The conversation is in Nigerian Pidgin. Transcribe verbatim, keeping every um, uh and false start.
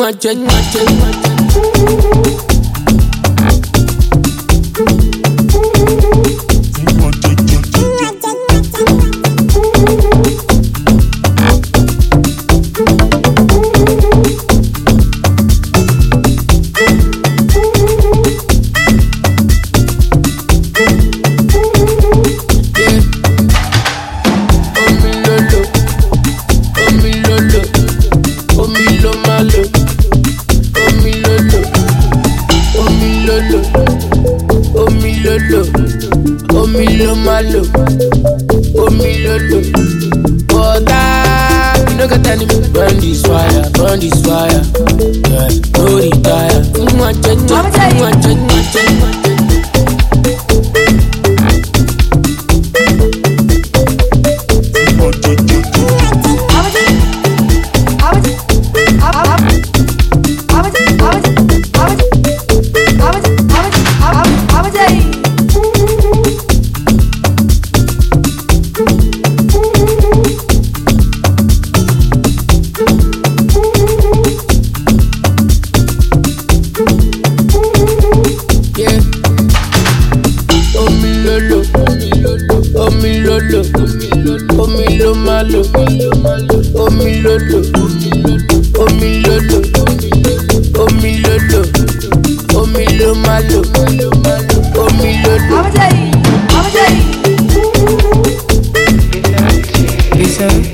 Mwah, mwah, mwah. Omi lo malo, omi lo lo. Water, you no get any. Burn this fire, burn this fire. Yeah, no retire. Mwah, mwah, mwah, mwah, mwah. Omi lolo, omi lo malo, omi lolo, omi lolo, omi lolo, omi lo malo, omi lolo. Listen.